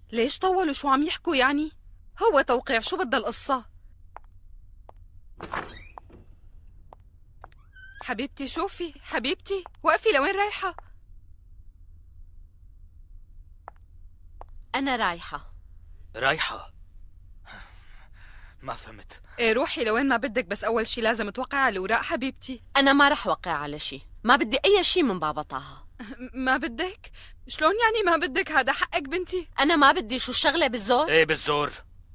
ليش طولوا؟ شو عم يحكوا يعني؟ هو توقيع، شو بدها القصة؟ حبيبتي شوفي، حبيبتي وقفي، لوين رايحة؟ أنا رايحة. رايحة؟ ما فهمت. ايه روحي لوين ما بدك، بس أول شي لازم توقعي على الأوراق حبيبتي. أنا ما رح وقع على شي، ما بدي أي شي من بابا طه. ما بدك؟ شلون يعني ما بدك؟ هذا حقك بنتي. أنا ما بدي. شو الشغلة بالزور؟ ايه بالزور.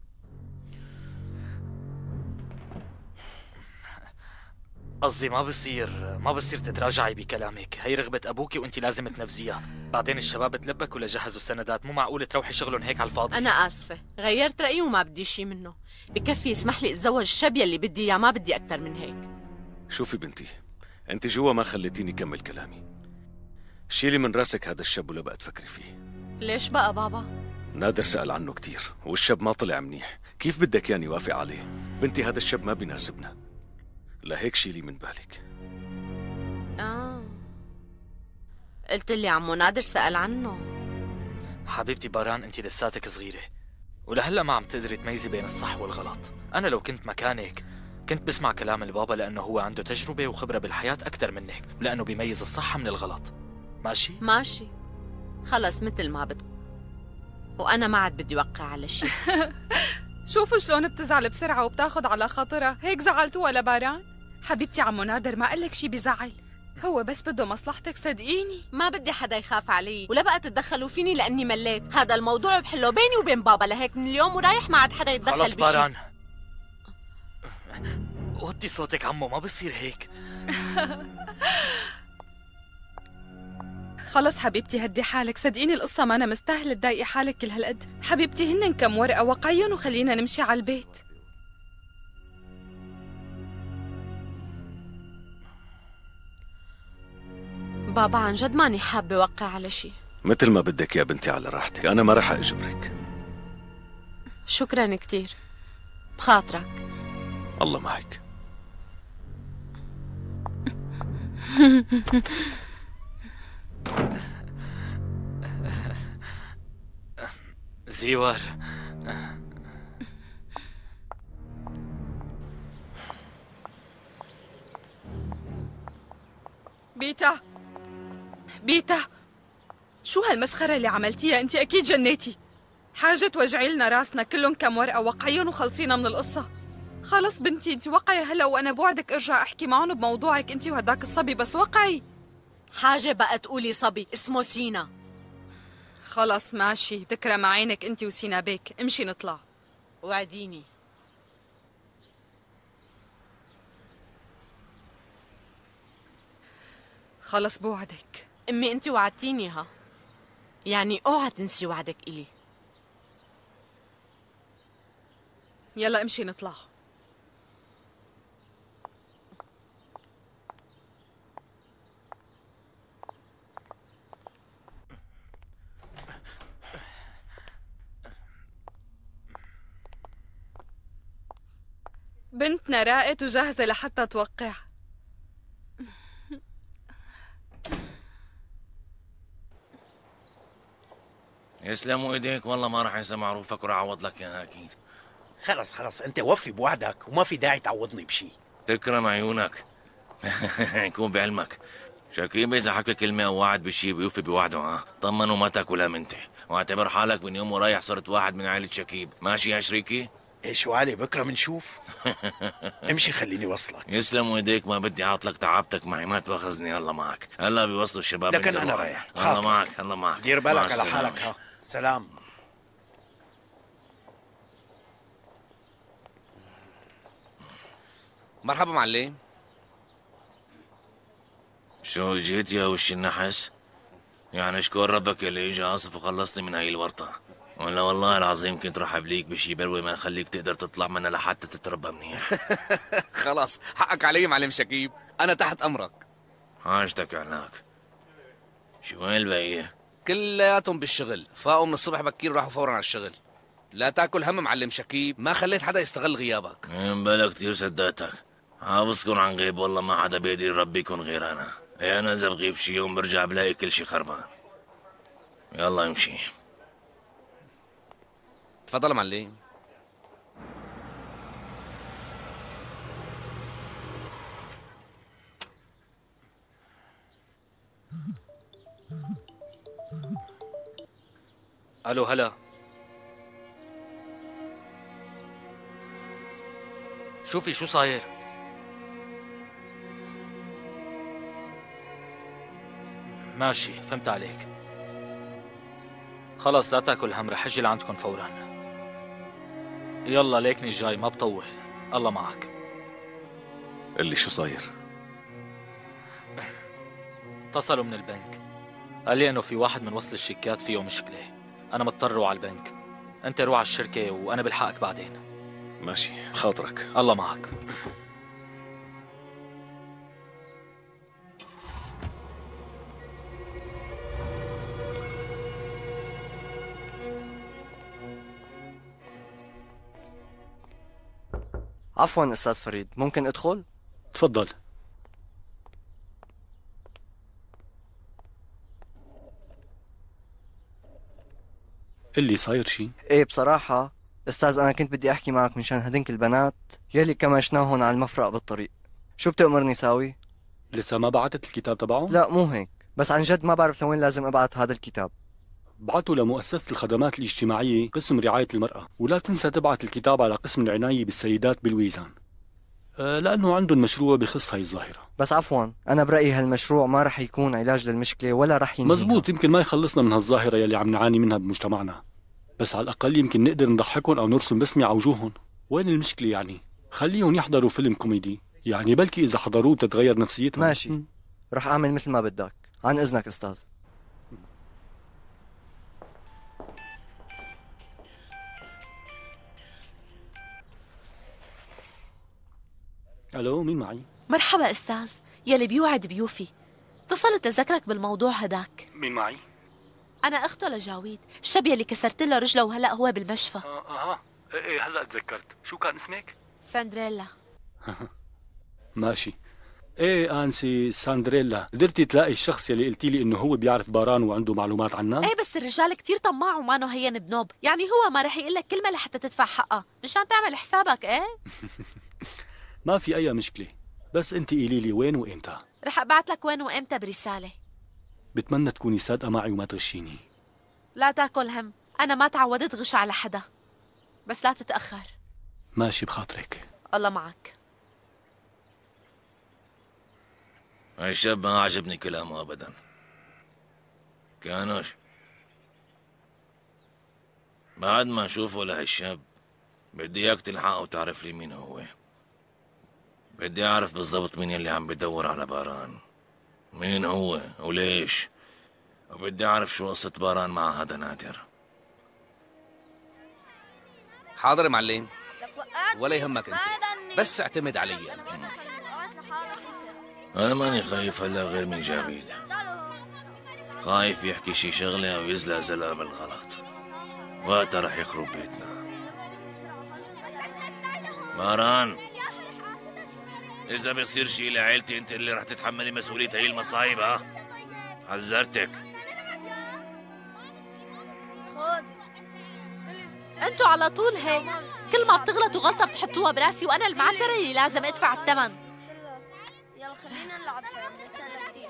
قصدي ما بصير تتراجعي بكلامك، هي رغبة أبوكي وأنت لازم تنفذيها. بعدين الشباب تلبك ولا جهزوا السندات، مو معقول تروحي شغلهم هيك على الفاضي. أنا آسفة، غيرت رأيي وما بدي شي منه. بكفي يسمح لي أتزوج الشاب يلي بدي إياه، ما بدي أكتر من هيك. شوفي بنتي، انت جوا ما خليتيني كمل كلامي. شيلي من راسك هذا الشاب ولا بقى تفكري فيه. ليش بقى بابا؟ نادر سأل عنه كتير والشاب ما طلع منيح، كيف بدك ياني وافق عليه؟ بنتي هذا الشاب ما بيناسبنا، لهيك شيلي من بالك. قلت لي عمو نادر سأل عنه. حبيبتي باران، أنت لساتك صغيرة ولهلا ما عم تقدري تميزي بين الصح والغلط. أنا لو كنت مكانك كنت بسمع كلام البابا، لأنه هو عنده تجربة وخبرة بالحياة أكثر منك، لأنه بيميز الصح من الغلط. ماشي؟ ماشي، خلص مثل ما بدك. وأنا ما عاد بدي وقع على شي. شوفوا شلون بتزعل بسرعة وبتاخد على خاطرها، هيك زعلتوها لباران؟ حبيبتي عمو نادر ما قالك شي بزعل، هو بس بده مصلحتك صدقيني. ما بدي حدا يخاف علي ولا بقى تتدخلوا فيني لأني مليت. هذا الموضوع بحله بيني وبين بابا، لهيك من اليوم ورايح ما عاد حدا يتدخل خلص بشي. باران، وطي صوتك عمو، ما بصير هيك. خلص حبيبتي هدي حالك، صدقيني القصة ما أنا مستاهلة تضايقي حالك كل هالقد. حبيبتي هن كم ورقة وقعيهم وخلينا نمشي على البيت. بابا عن جد ماني حابة وقع على شي. مثل ما بدك يا بنتي، على راحتك، أنا ما رح أجبرك. شكرا كتير، بخاطرك. الله معك. زيور، بيتا بيتا، شو هالمسخرة اللي عملتيها؟ انت اكيد جنيتي. حاجة توجعي لنا راسنا، كلهم كم ورقة وقعيهم وخلصينا من القصة. خلص بنتي انت وقعي هلا، وانا بوعدك ارجع احكي معهم بموضوعك انت وهداك الصبي، بس وقعي. حاجة بقى تقولي صبي اسمه سينا. خلص ماشي، تكرم عينك انت وسينا بيك، امشي نطلع. وعديني. خلص بوعدك. امي انت وعدتيني، ها يعني اوعى تنسي وعدك الي. يلا امشي نطلع. بنتنا راقت وجاهزة لحتى توقع. يسلموا ايديك، والله ما راح انسى معروفك وراح اعوض لك اياها اكيد. خلص انت وفي بوعدك وما في داعي تعوضني بشي. تكرم عيونك. يكون بعلمك شكيب اذا حكى كلمه او وعد بشي بيوفي بوعده، ها طمن وما تاكل امنته، واعتبر حالك من يوم ورايح صرت واحد من عائله شكيب. ماشي يا شريكي؟ ايش وعلي، بكره بنشوف. امشي خليني وصلك. يسلموا ايديك، ما بدي اعطلك تعبتك معي، ما تواخذني. الله معك، هلا بيوصلوا الشباب. لكن انا رايح. الله معك، الله معك. دير بالك على حالك. ها سلام. مرحبا معلم. شو جيت يا وش النحس؟ يعني اشكر ربك اللي اجى آصف وخلصني من هاي الورطة، ولا والله العظيم كنت راح ابليك بشي بلوي ما اخليك تقدر تطلع منها لحتى تتربى منيح. خلاص حقك علي معلم شكيب، انا تحت امرك. حاجتك عناك. شو وين البقية؟ كلياتهم بالشغل، فاقوا من الصبح بكير وراحوا فورا على الشغل. لا تاكل هم معلم شكيب، ما خليت حدا يستغل غيابك. من بلا كتير صدقتك، حافظكن عن غيب، والله ما حدا بيقدر يربيكن غير انا. انا اذا بغيب شي يوم برجع بلاقي كل شي خربان. يلا امشي. تفضل معلم. الو هلا. شوفي شو صاير. ماشي فهمت عليك. خلص لا تاكل هم، رح اجي لعندكم فورا. يلا ليكني جاي ما بطول. الله معك. اللي شو صاير؟ اتصلوا من البنك، قال لي انه في واحد من وصل الشيكات فيه مشكلة. انا مضطر اروح على البنك. انت روح على الشركة وانا بلحقك بعدين. ماشي خاطرك. الله معك. عفوا استاذ فريد، ممكن ادخل؟ تفضل. اللي صاير شي؟ ايه بصراحة استاذ انا كنت بدي احكي معك مشان هدنك البنات يلي كمشناهن على المفرق بالطريق. شو بتأمرني ساوي؟ لسه ما بعتت الكتاب تبعهم؟ لا مو هيك، بس عن جد ما بعرف لوين لازم ابعت هذا الكتاب. بعته لمؤسسة الخدمات الاجتماعية قسم رعاية المرأة، ولا تنسى تبعت الكتاب على قسم العناية بالسيدات بالويزان، لأنه عندهم مشروع بخص هاي الظاهرة. بس عفوا أنا برأيي هالمشروع ما رح يكون علاج للمشكلة ولا رح ينهيها. مزبوط، يمكن ما يخلصنا من هالظاهرة يلي عم نعاني منها بمجتمعنا، بس على الأقل يمكن نقدر نضحكهم أو نرسم بسمة على وجوههم. وين المشكلة يعني؟ خليهم يحضروا فيلم كوميدي، يعني بلكي إذا حضروه بتتغير نفسيتهم. ماشي، رح أعمل مثل ما بدك. عن إذنك أستاذ. ألو، مين معي؟ مرحبا أستاذ، يلي بيوعد بيوفي. اتصلت لذكرك بالموضوع هداك. مين معي؟ أنا أخته لجاويد، الشاب يلي كسرت له رجله وهلأ هو بالمشفى. إيه هلأ تذكرت. شو كان اسمك؟ ساندريلا. ماشي. ايه انسي ساندريلا، قدرتي تلاقي الشخص يلي قلتي لي انه هو بيعرف باران وعنده معلومات عنها؟ ايه بس الرجال كتير طماع ومانو هين بنوب، يعني هو ما رح يقول لك كلمه لحتى تدفع حقها، مشان تعمل حسابك. ايه ما في اي مشكله، بس انت قولي لي وين وامتى. رح ابعت لك وين وامتى برساله. بتمنى تكوني صادقه معي وما تغشيني. لا تاكل هم، انا ما تعودت غش على حدا، بس لا تتاخر. ماشي بخاطرك. الله معك. هاي الشاب ما عجبني كلامه ابدا. كانوش بعد ما اشوفه لهالشاب بدي اياك تلحقه وتعرف لي مين هو. بدي اعرف بالضبط مين اللي عم بدور على باران، مين هو وليش، وبدي اعرف شو قصة باران مع هذا نادر. حاضر يا معلم، ولا يهمك انت، بس اعتمد علي. انا ماني خايف هلا غير من جاويد. خايف يحكي شي شغلة او يزلق زلقة بالغلط، وقتها رح يخرب بيتنا. باران، اذا بيصير شي لعيلتي انت اللي رح تتحملي مسؤولية هي المصايب. ها حذرتك. انتوا على طول هيك، كل ما بتغلطوا غلطه بتحطوها براسي، وانا المعترة اللي لازم ادفع الثمن. يلا خلينا نلعب سوا، نتسلى كتير.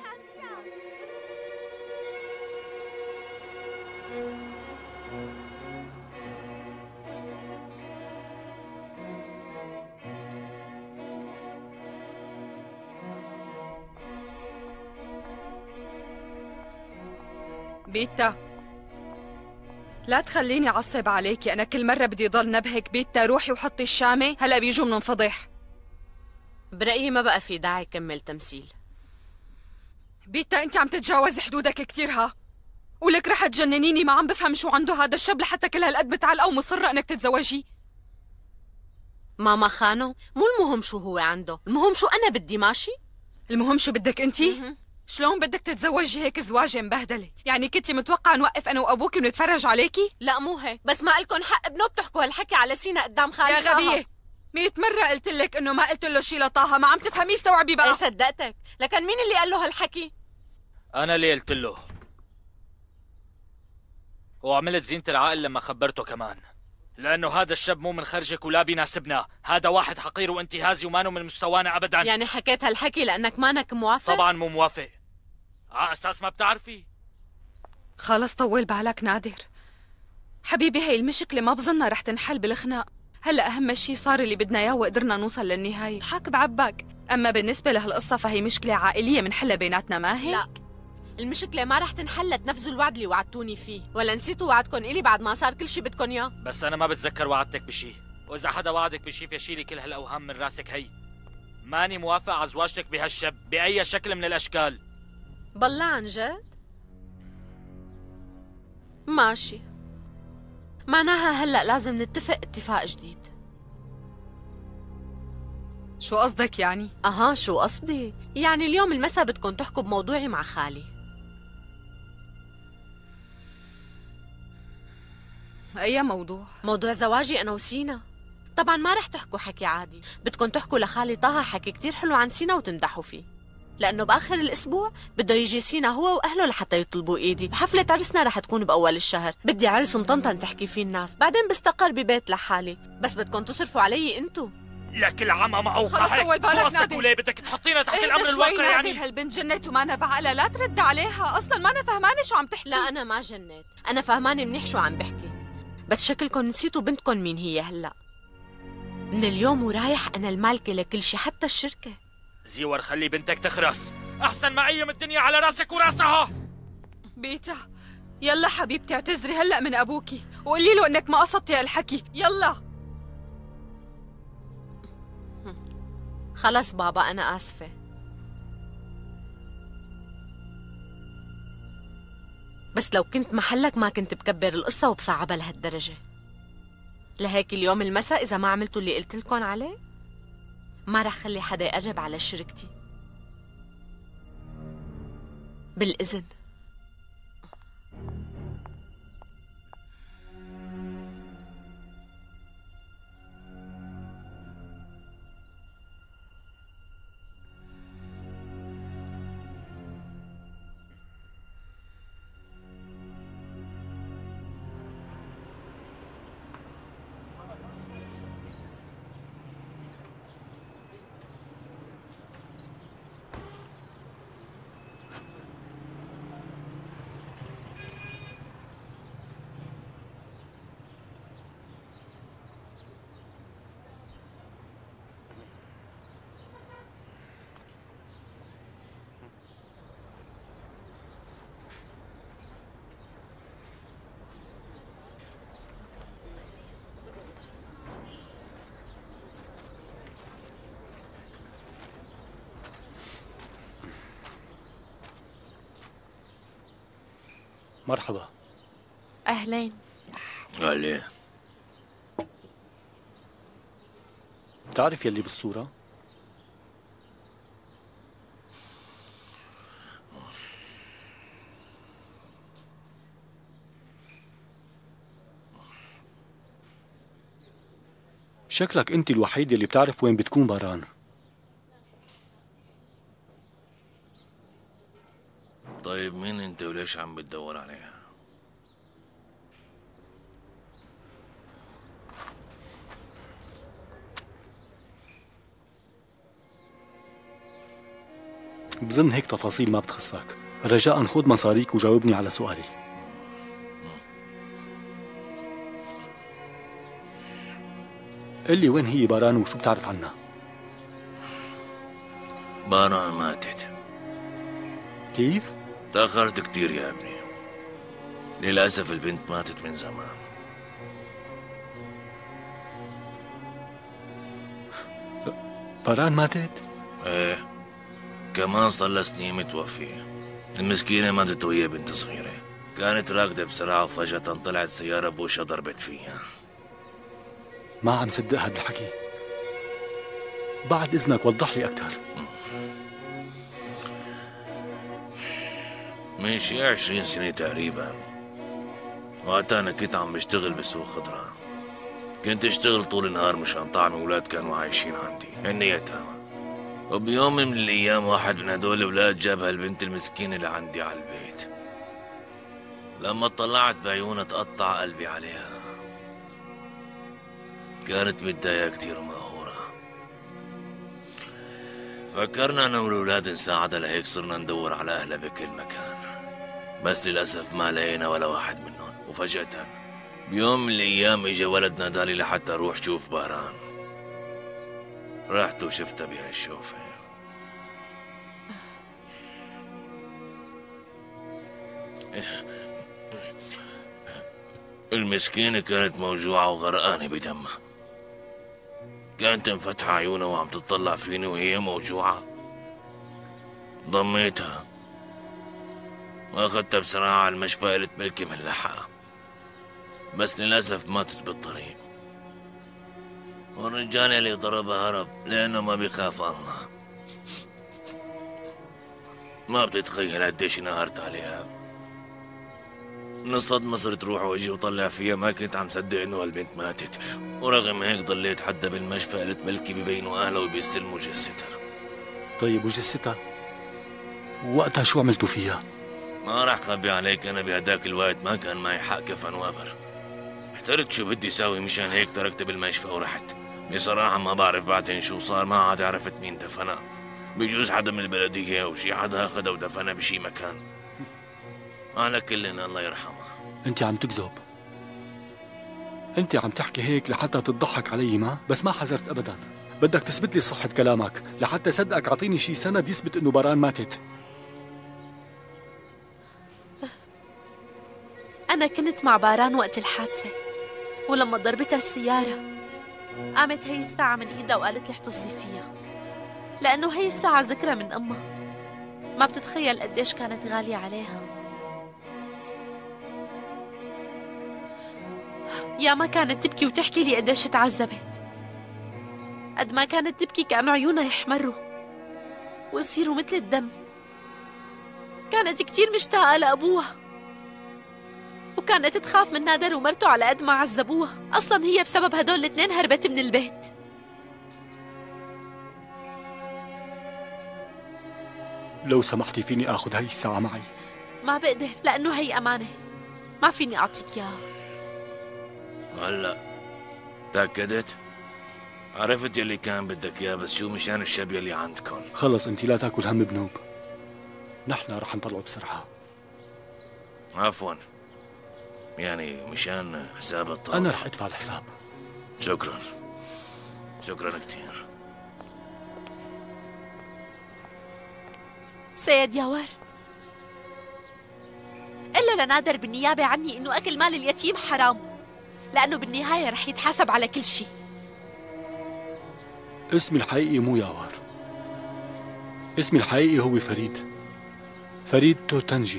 بيتا، لا تخليني أعصب عليكي. أنا كل مرة بدي ضل نبهك. بيتا روحي وحطي الشامة، هلأ بيجوا مننفضح. برأيي ما بقى في داعي كمل تمثيل. بيتا أنت عم تتجاوزي حدودك كتير. ها ولك رح تجننيني. ما عم بفهم شو عنده هذا الشاب لحتى كل هالقد متعلقة ومصرة إنك تتزوجي. ماما خانو، مو المهم شو هو عنده، المهم شو أنا بدي. ماشي؟ المهم شو بدك أنت؟ شلون بدك تتزوجي هيك زواجة مبهدلة؟ يعني كنتي متوقعة نوقف أنا وأبوكي ونتفرج عليكي؟ لا مو هيك، بس ما إلكن حق بنوب تحكوا هالحكي على سينا قدام خالي. يا غبية، 100 مرة قلت لك إنه ما قلت له شي لطه. ما عم تفهمي. استوعبي بقى. ايه صدقتك، لكن مين اللي قال له هالحكي؟ أنا اللي قلت له، وعملت زينة العقل لما خبرته كمان. لأنه هذا الشاب مو من خرجك ولا بيناسبنا. هذا واحد حقير وانتهازي ومانه من مستوانا أبدا. يعني حكيت هالحكي لأنك مانك موافق؟ طبعا مو موافق، على أساس ما بتعرفي. خلص طول بالك نادر حبيبي، هي المشكلة ما بظنها رح تنحل بالخناق. هلا أهم شي صار اللي بدنا إياه وقدرنا نوصل للنهاية. حاك بعبك. أما بالنسبة لهالقصة فهي مشكلة عائلية منحلها بيناتنا، ما هي؟ لا، المشكلة ما رح تنحل تنفذوا الوعد اللي وعدتوني فيه. ولا نسيتوا وعدكم إلي بعد ما صار كل شي بدكم إياه؟ بس أنا ما بتذكر وعدتك بشي، وإذا حدا وعدك بشي فشيلي كل هالأوهام من راسك. هي ماني موافق على زواجتك بهالشاب بأي شكل من الأشكال. بالله عن جد؟ ماشي، معناها هلأ لازم نتفق اتفاق جديد. شو قصدك يعني؟ شو قصدي؟ يعني اليوم المساء بدكم تحكوا بموضوعي مع خالي. أي موضوع؟ موضوع زواجي أنا وسينا. طبعا ما رح تحكوا حكي عادي، بدكم تحكوا لخالي طه حكي كتير حلو عن سينا وتمدحوا فيه، لأنه بآخر الأسبوع بده يجي سينا هو وأهله لحتى يطلبوا إيدي، وحفلة عرسنا رح تكون بأول الشهر. بدي عرس مطنطن تحكي فيه الناس، بعدين بستقر ببيت لحالي، بس بدكم تصرفوا علي أنتو. لكل عمى معوقة. خلص طول بالك شو قصدك نادر؟ وليه بدك تحطينا تحت اهدى الأمر شوي الواقع يعني؟ نادر، هالبنت جنت ومانا بعقلها، لا ترد عليها، أصلا مانا فهمانة شو عم تحكي. لا أنا ما جنيت، أنا فهمانة منيح شو عم بحكي، بس شكلكم نسيتوا بنتكم مين هي هلأ. من اليوم ورايح أنا المالكة لكل شي حتى الشركة. زيور خلي بنتك تخرس، أحسن ما أيم الدنيا على راسك وراسها. بيتا يلا حبيبتي اعتذري هلأ من أبوكي وقولي له إنك ما قصدتي هالحكي، يلا. خلص بابا أنا آسفة. بس لو كنت محلك ما كنت بكبر القصة وبصعبها لهالدرجة. لهيك اليوم المساء إذا ما عملتوا اللي قلت لكم عليه ما رح خلي حدا يقرب على شركتي. بالإذن. مرحبا. أهلين. أهلين. بتعرف يلي بالصورة؟ شكلك انت الوحيد اللي بتعرف وين بتكون باران. طيب مين انت وليش عم بتدور عليها؟ بظن هيك تفاصيل ما بتخصك. رجاء خذ مصاريك وجاوبني على سؤالي. قل لي وين هي باران وشو بتعرف عنها؟ باران ماتت. كيف؟ تأخرت كتير يا ابني. للأسف البنت ماتت من زمان. باران ماتت؟ ايه، كمان صار لها سنين متوفية. المسكينة ماتت وهي بنت صغيرة، كانت راكدة بسرعة وفجأة طلعت سيارة بوشها ضربت فيها. ما عم صدق هذا الحكي. بعد إذنك وضح لي أكثر. من شي 20 سنة تقريبا، وقتها أنا كنت عم بشتغل بسوق خضرة. كنت اشتغل طول النهار مشان طعمي ولاد كانوا عايشين عندي هن يتامى. وبيوم من الأيام واحد من هدول الولاد جاب هالبنت المسكينة لعندي على البيت. لما اطلعت بعيونها تقطع قلبي عليها. كانت متضايقة كتير ومقهورة. فكرنا أنا والولاد نساعدها، لهيك صرنا ندور على أهلها بكل مكان، بس للأسف ما لقينا ولا واحد منهم. وفجأة بيوم من الأيام إجا ولد نادالي لحتى أروح شوف باران. رحت وشفتها بهالشوفة. المسكينة كانت موجوعة وغرقانة بدمها، كانت مفتحة عيونها وعم تطلع فيني وهي موجوعة. ضميتها واخدتها بسرعة على المشفى، قلت ملكي ملحقة، بس للأسف ماتت بالطريق. والرجال اللي ضربها هرب لأنه ما بيخاف الله. ما بتتخيل قديش انقهرت عليها. من الصدمة صرت روح واجي وطلع فيها، ما كنت عم صدق انه هالبنت ماتت، ورغم هيك ضليت حتى بالمشفى قلت ملكي ببينوا اهلها وبيستلموا جثتها. طيب وجثتها؟ وقتها شو عملتوا فيها؟ ما راح خبي عليك، انا بهداك الوقت ما كان معي حق كفن وابر. احترت شو بدي ساوي، مشان هيك تركتها بالمشفى ورحت. بصراحة ما بعرف بعدين شو صار، ما عاد عرفت مين دفنها. بجوز حدا من البلدية او شي حدا اخذها ودفنها بشي مكان. على كلنا الله يرحمها. انت عم تكذب، انت عم تحكي هيك لحتى تضحك علي، ما بس ما حذرت ابدا. بدك تثبت لي صحة كلامك لحتى صدقك. اعطيني شي سند يثبت انه باران ماتت. أنا كنت مع باران وقت الحادثة، ولما ضربتها السيارة قامت هي الساعة من إيدها وقالت لي احتفظي فيها، لأنه هي الساعة ذكرى من أمها. ما بتتخيل قديش كانت غالية عليها. يا ما كانت تبكي وتحكي لي قديش تعذبت، قد ما كانت تبكي كأنه عيونها يحمروا ويصيروا مثل الدم. كانت كتير مشتاقة لأبوها، وكانت تخاف من نادر ومرته على قد ما عذبوها. أصلا هي بسبب هدول الاثنين هربت من البيت. لو سمحتي فيني آخذ هاي الساعة معي؟ ما بقدر، لأنه هي أمانة، ما فيني أعطيك إياها. هلا تأكدت؟ عرفت يلي كان بدك إياه، بس شو مشان الشب يلي عندكم. خلص انت لا تاكل هم بنوب، نحن رح نطلعه بسرعة. عفوا، يعني مشان حساب الطاولة. أنا رح أدفع الحساب. شكرا، شكرا كتير. سيد ياور، قل له لنادر بالنيابة عني إنه أكل مال اليتيم حرام، لأنه بالنهاية رح يتحاسب على كل شيء. اسمي الحقيقي مو ياور، اسمي الحقيقي هو فرید توتنجی.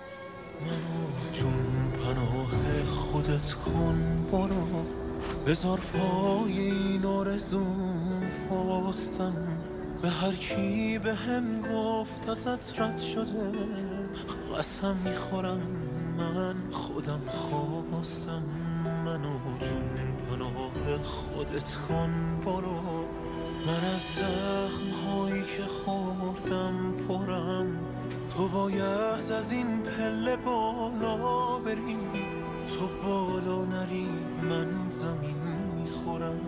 خودت کن برو، بذار پای این آرزوم فاستم. به هر کی به هم گفت ازت رد شده، قسم میخورم من خودم خواستم. منو جون پناه خودت کن برو، من از زخم‌هایی که خوردم پرم. تو باید از این پله بالا بری، تو بالا نری من زمین میخورم.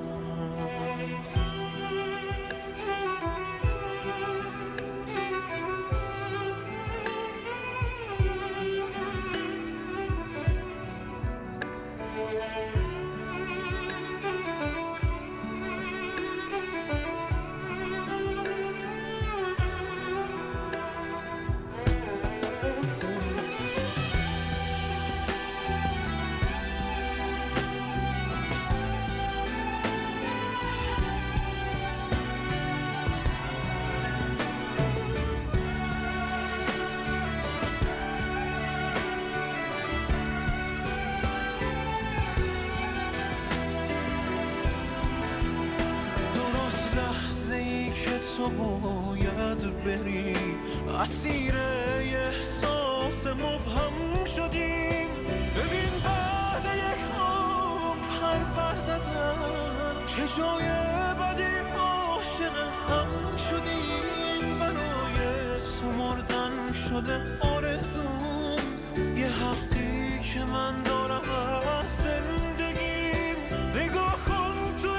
تو باید بری، اسیر احساس مبهم شدیم. ببین بعد یک عمر پر زدن، چه جای بدی عاشق هم شدیم. برای سمردن شده آرزوم، یه حقی که من دارم از زندگیم. نگاه کن تو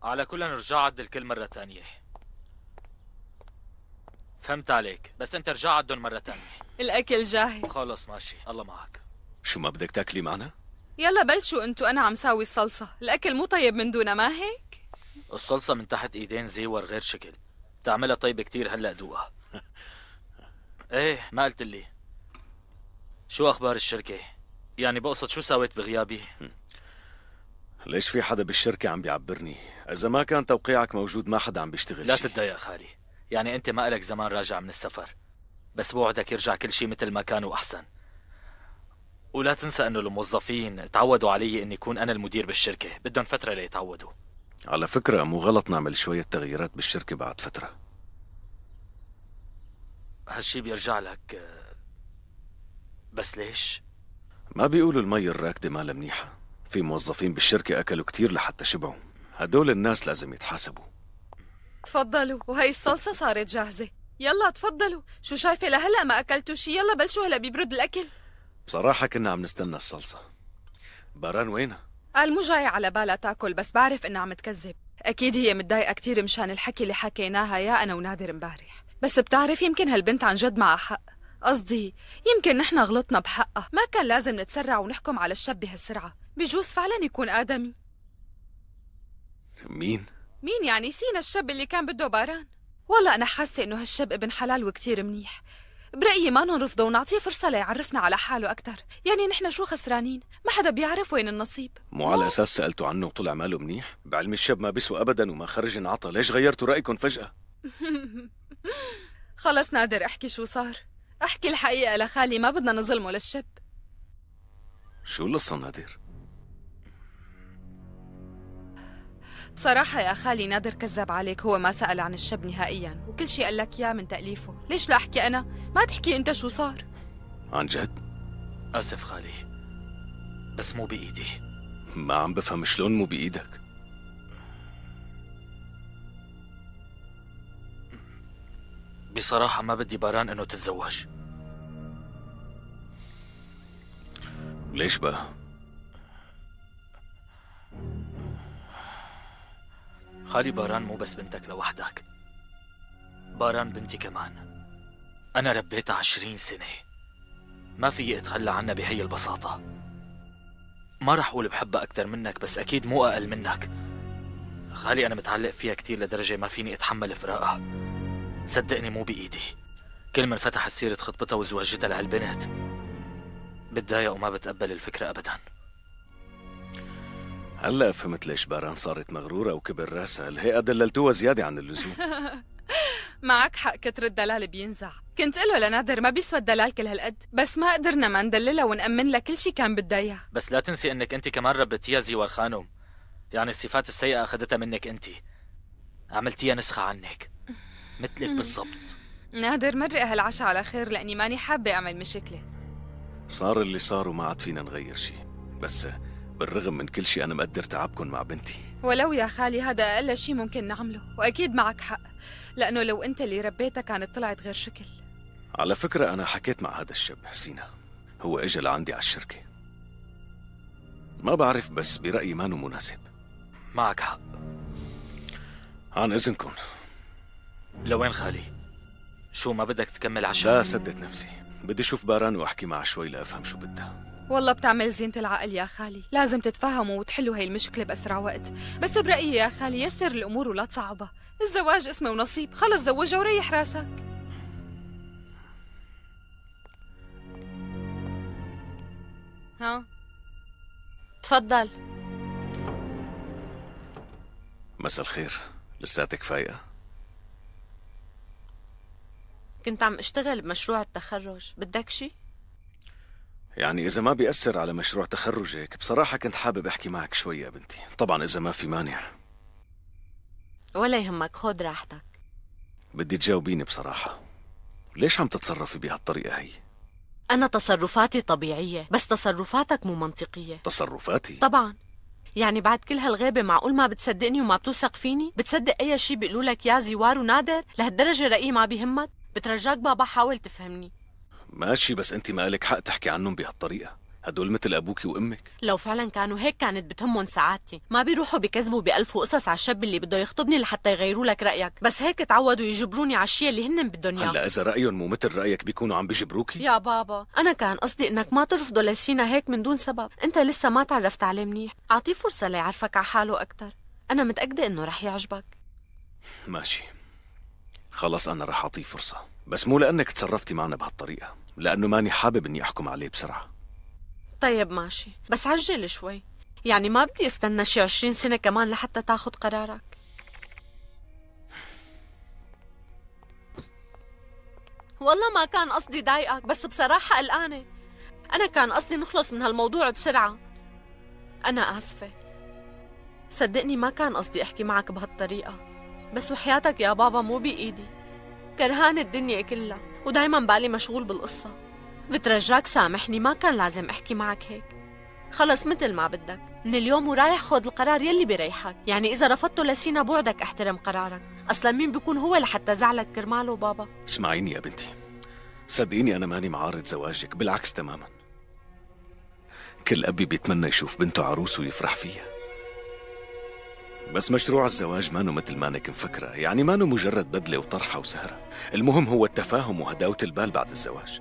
على كل نرجع عدل كل مرة تانية. فهمت عليك، بس انت رجع عدل مرة تانية. الأكل جاهز. خلص ماشي، الله معك. شو ما بدك تاكلي معنا؟ يلا بلشوا انتوا، أنا عم ساوي الصلصة. الأكل مو طيب من دونها، ما هيك؟ الصلصة من تحت ايدين زيور غير شكل، بتعملها طيبة كتير. هلأ دوقها. ايه ما قلت لي شو أخبار الشركة؟ يعني بقصد شو سويت بغيابي؟ ليش في حدا بالشركة عم بيعبرني؟ إذا ما كان توقيعك موجود ما حدا عم بيشتغل لا شي. تتضايق خالي، يعني أنت ما إلك زمان راجع من السفر، بس بوعدك يرجع كل شي مثل ما كان وأحسن. ولا تنسى إنه الموظفين تعودوا علي إني يكون أنا المدير بالشركة، بدهم فترة ليتعودوا. على فكرة مو غلط نعمل شوية تغييرات بالشركة بعد فترة. هالشي بيرجع لك، بس ليش؟ ما بيقولوا المي الراكدة مالها منيحة. في موظفين بالشركة أكلوا كتير لحتى شبعوا. هدول الناس لازم يتحاسبوا. تفضلوا، وهي الصلصة صارت جاهزة. يلا تفضلوا. شو شايفة لهلأ ما أكلتوا شي؟ يلا بلشوا، هلأ بيبرد الأكل. بصراحة كنا عم نستنى الصلصة. باران وينها؟ قال مو جاي على بالها تاكل، بس بعرف إنها عم تكذب. أكيد هي متضايقة كتير مشان الحكي اللي حكيناها يا أنا ونادر امبارح. بس بتعرف يمكن هالبنت عن جد معها حق. قصدي يمكن نحن غلطنا بحقها، ما كان لازم نتسرع ونحكم على الشاب بهالسرعة. بجوز فعلا يكون آدمي. مين يعني سينا الشاب اللي كان بده باران. والله أنا حاسة إنه هالشاب ابن حلال وكتير منيح. برأيي ما نرفضه ونعطيه فرصة ليعرفنا على حاله أكتر. يعني نحن شو خسرانين؟ ما حدا بيعرف وين النصيب. مو على أساس سألتوا عنه وطلع ماله منيح؟ بعلم الشاب ما بيسوى أبدا وما خرج انعطى. ليش غيرتوا رأيكم فجأة؟ خلص نادر، احكي شو صار. احكي الحقيقة لخالي، ما بدنا نظلمه للشاب. شو القصة نادر؟ بصراحة يا خالي نادر كذب عليك. هو ما سأل عن الشاب نهائيا، وكل شيء قال لك إياه من تأليفه. ليش لا أحكي أنا؟ ما تحكي أنت شو صار؟ عن جد؟ آسف خالي، بس مو بإيدي. ما عم بفهم شلون مو بإيدك. بصراحة ما بدي باران إنه تتزوج. ليش بقى؟ خالي باران مو بس بنتك لوحدك، باران بنتي كمان. أنا ربيتها 20 سنة، ما في أتخلى عنها بهي البساطة. ما رح أقول بحبها أكتر منك، بس أكيد مو أقل منك. خالي أنا متعلق فيها كتير لدرجة ما فيني أتحمل فراقها. صدقني مو بإيدي. كل من فتح سيرة خطبتها وزواجتها لهالبنت بتضايق وما بتقبل الفكرة أبدا. هلا فهمت ليش باران صارت مغرورة وكبر راسها. الهيئة دللتوها زيادة عن اللزوم. معك حق، كتر الدلال بينزع. كنت قله لنادر ما بيسوى الدلال كل هالقد، بس ما قدرنا ما ندللها ونأمن لها كل شي كان بدها اياه. بس لا تنسي انك انت كمان ربتيها زيور خانم، يعني الصفات السيئة اخذتها منك انت، عملتيها نسخة عنك مثلك بالضبط. نادر مرق هالعشاء على خير، لأني ماني حابة أعمل مشكلة. صار اللي صار وما عاد فينا نغير شي، بس بالرغم من كل شي أنا مقدر تعبكن مع بنتي. ولو يا خالي هذا أقل شي ممكن نعمله، وأكيد معك حق، لأنه لو أنت اللي ربيتها كانت طلعت غير شكل. على فكرة أنا حكيت مع هذا الشاب حسينة، هو إجا لعندي على الشركة. ما بعرف، بس برأيي مانو مناسب. معك حق. عن إذنكم. لوين خالي؟ شو ما بدك تكمل عشاء؟ لا سدت نفسي، بدي أشوف باران وأحكي معها شوي لأفهم شو بدها. والله بتعمل زينة العقل يا خالي، لازم تتفاهموا وتحلوا هاي المشكلة بأسرع وقت. بس برأيي يا خالي يسر الأمور ولا تصعبها. الزواج اسمه ونصيب، خلص زوجها وريح راسك. ها تفضل. مساء الخير، لساتك فايقة؟ كنت عم اشتغل بمشروع التخرج، بدك شي؟ يعني إذا ما بيأثر على مشروع تخرجك، بصراحة كنت حابب أحكي معك شوي يا بنتي، طبعا إذا ما في مانع. ولا يهمك، خود راحتك. بدي تجاوبيني بصراحة، ليش عم تتصرفي بهالطريقة هي؟ أنا تصرفاتي طبيعية، بس تصرفاتك مو منطقية. تصرفاتي؟ طبعا. يعني بعد كل هالغيبة معقول ما بتصدقني وما بتوثق فيني؟ بتصدق أي شي بيقولولك يا زوار ونادر؟ لهالدرجة رأيي ما بيهمك؟ بترجاك بابا حاول تفهمني. ماشي، بس أنت ما لك حق تحكي عنهم بهالطريقة. هدول مثل أبوك وأمك. لو فعلا كانوا هيك كانت بتهمهم سعادتي، ما بيروحوا بيكذبوا بألف قصص على الشاب اللي بده يخطبني لحتى يغيروا لك رأيك، بس هيك تعودوا يجبروني على الشيء اللي هن بدهم اياه. هلا إذا رأيهم مو مثل رأيك بيكونوا عم بيجبروكي؟ يا بابا أنا كان قصدي إنك ما ترفضه لسينا هيك من دون سبب، أنت لسه ما تعرفت عليه منيح، أعطيه فرصة ليعرفك على حاله أكتر، أنا متأكدة إنه رح يعجبك. ماشي، خلص أنا رح أعطيه فرصة، بس مو لأنك تصرفتي معنا بهالطريقة، لأنه ماني حابب إني أحكم عليه بسرعة. طيب ماشي، بس عجل شوي، يعني ما بدي استنى شي 20 سنة كمان لحتى تاخد قرارك. والله ما كان قصدي ضايقك، بس بصراحة قلقانة. أنا كان قصدي نخلص من هالموضوع بسرعة. أنا آسفة، صدقني ما كان قصدي أحكي معك بهالطريقة، بس وحياتك يا بابا مو بإيدي، كرهان الدنيا كلها ودايما بالي مشغول بالقصة. بترجاك سامحني، ما كان لازم أحكي معك هيك. خلص مثل ما بدك، من اليوم ورايح خذ القرار يلي بريحك، يعني إذا رفضته لسينا بوعدك احترم قرارك، أصلا مين بيكون هو لحتى زعلك كرماله بابا؟ اسمعيني يا بنتي، صدقيني أنا ماني معارض زواجك، بالعكس تماما. كل أبي بيتمنى يشوف بنته عروس ويفرح فيها، بس مشروع الزواج مانو مثل ما انك مفكرة، يعني مانو مجرد بدلة وطرحة وسهرة، المهم هو التفاهم وهداوة البال بعد الزواج.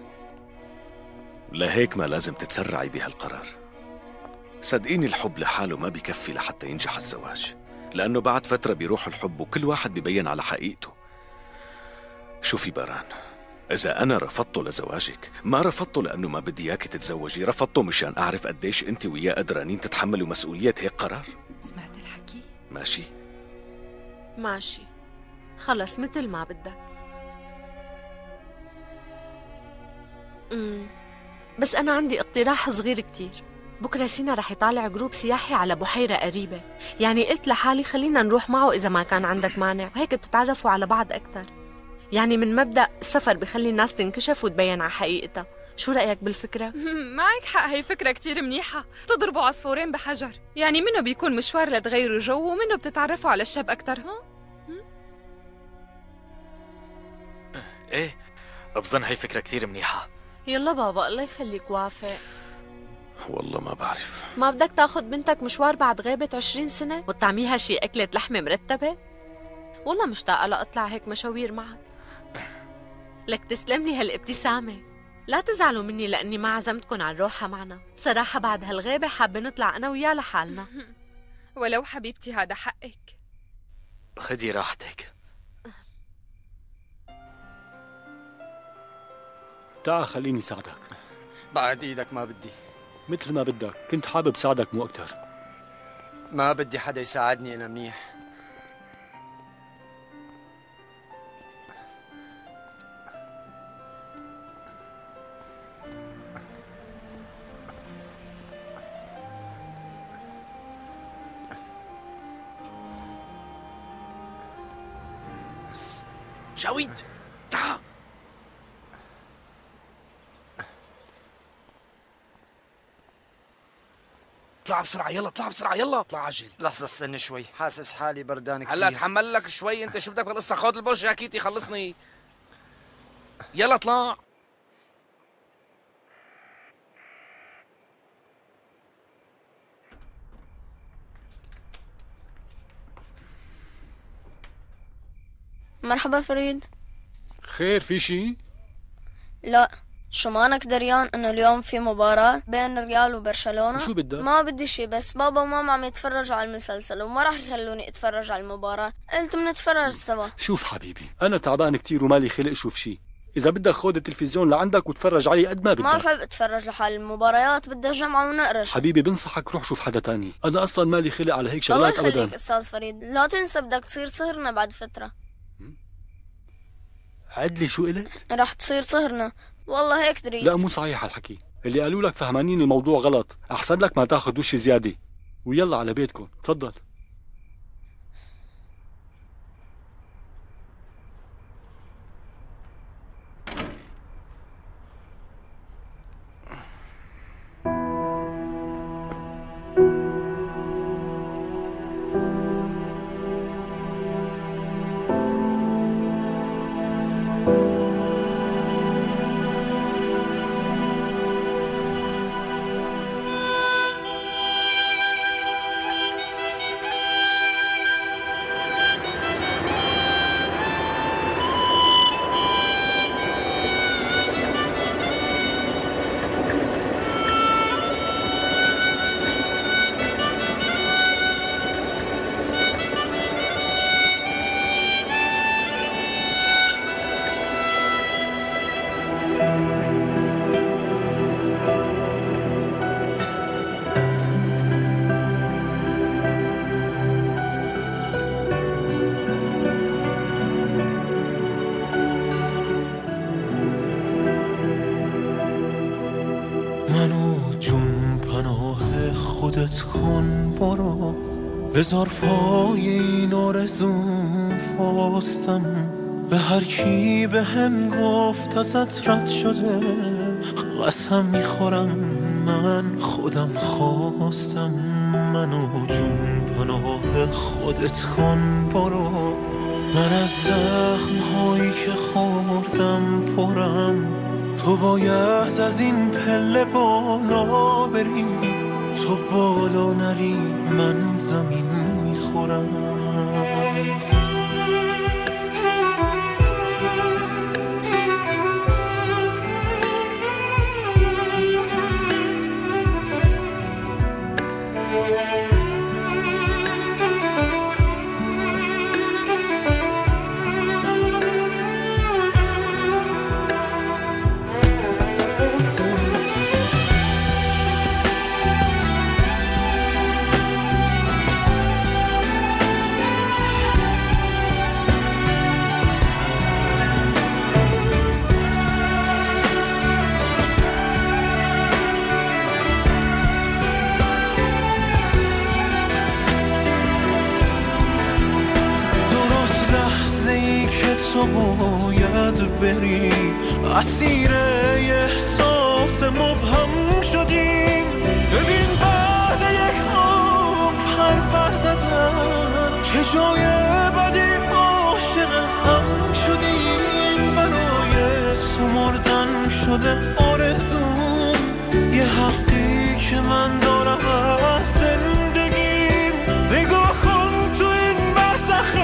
لهيك ما لازم تتسرعي بهالقرار. صدقيني الحب لحاله ما بيكفي لحتى ينجح الزواج، لأنه بعد فترة بيروح الحب وكل واحد بيبين على حقيقته. شوفي باران، إذا أنا رفضته لزواجك ما رفضته لأنه ما بدي إياكي تتزوجي، رفضته مشان أعرف قديش أنت وياه قدرانين تتحملوا مسؤولية هيك قرار. سمعت الحكي؟ ماشي؟ ماشي، خلص مثل ما بدك. بس أنا عندي اقتراح صغير كتير. بكرة سينا رح يطالع جروب سياحي على بحيرة قريبة، يعني قلت لحالي خلينا نروح معه إذا ما كان عندك مانع، وهيك بتتعرفوا على بعض أكتر. يعني من مبدأ السفر بخلي الناس تنكشف وتبين على حقيقتها. شو رأيك بالفكرة؟ معك حق، هي فكرة كتير منيحة، تضربوا عصفورين بحجر، يعني منه بيكون مشوار لتغيروا جو ومنه بتتعرفوا على الشاب أكتر. ها؟ ايه بظن هي فكرة كتير منيحة. يلا بابا الله يخليك وافق. والله ما بعرف. ما بدك تاخد بنتك مشوار بعد غيبة 20 سنة وتطعميها شي أكلة لحمة مرتبة؟ والله مشتاقة لأطلع هيك مشاوير معك. لك تسلم لي هالابتسامة. لا تزعلوا مني لأني ما عزمتكن على الروحة معنا، بصراحة بعد هالغيبة حابة نطلع أنا وياه لحالنا. ولو حبيبتي هذا حقك. خدي راحتك. تعال خليني ساعدك. بعد ايدك ما بدي. مثل ما بدك، كنت حابب ساعدك مو أكتر. ما بدي حدا يساعدني، أنا منيح. جاويد تعال. اطلع بسرعة، يلا اطلع بسرعة، يلا اطلع عجل. لحظة استنى شوي، حاسس حالي بردان كتير. هلا اتحمل لك شوي، انت شو بدك بالقصة؟ خذ البوش جاكيتي خلصني. يلا اطلع. مرحبا فريد. خير في شي؟ لا، شو مانك دريان انه اليوم في مباراة بين الريال وبرشلونة؟ شو بدك؟ ما بدي شي، بس بابا وماما عم يتفرجوا على المسلسل وما راح يخلوني اتفرج على المباراة، قلت منتفرج سوا. شوف حبيبي، أنا تعبان كتير ومالي خلق شوف شي، إذا بدك خود التلفزيون لعندك وتفرج عليه قد ما بدك. ما بحب اتفرج لحالي، المباريات بدها جمعة ونقرش. حبيبي بنصحك روح شوف حدا تاني، أنا أصلا مالي خلق على هيك شغلات الله أبدا. يخليك أستاذ فريد، لا تنسى بدك تصير صهرنا بعد فترة. عدلي شو قلت؟ رح تصير صهرنا، والله هيك تريد. لا مو صحيح هالحكي، اللي قالوا لك فهمانين الموضوع غلط، أحسن لك ما تاخذ وش زيادة. ويلا على بيتكم، تفضل. خودت کن برو، بذار پای این آرزوم فاستم. به هر کی به هم گفت ازت رد شده، قسم میخورم من خودم خواستم. منو جون پناه خودت کن برو، من از زخم هایی که خوردم پرم. تو باید از این پله بالا بری، تو بالا نری من زمین میخورم. تو باید بری، اسیر احساس مبهم شدیم. ببین بعد یک خواب حرف زدن چه جای بدی عاشق هم شدیم. برای سمردن شده آرزوم، یه حقی که من دارم از زندگیم. نگاه کن تو این برزخ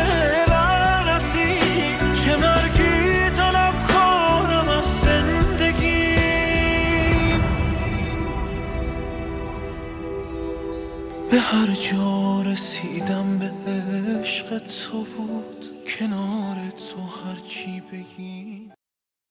به هر جا رسیدم به عشق تو بود، کنار تو هر چی بگی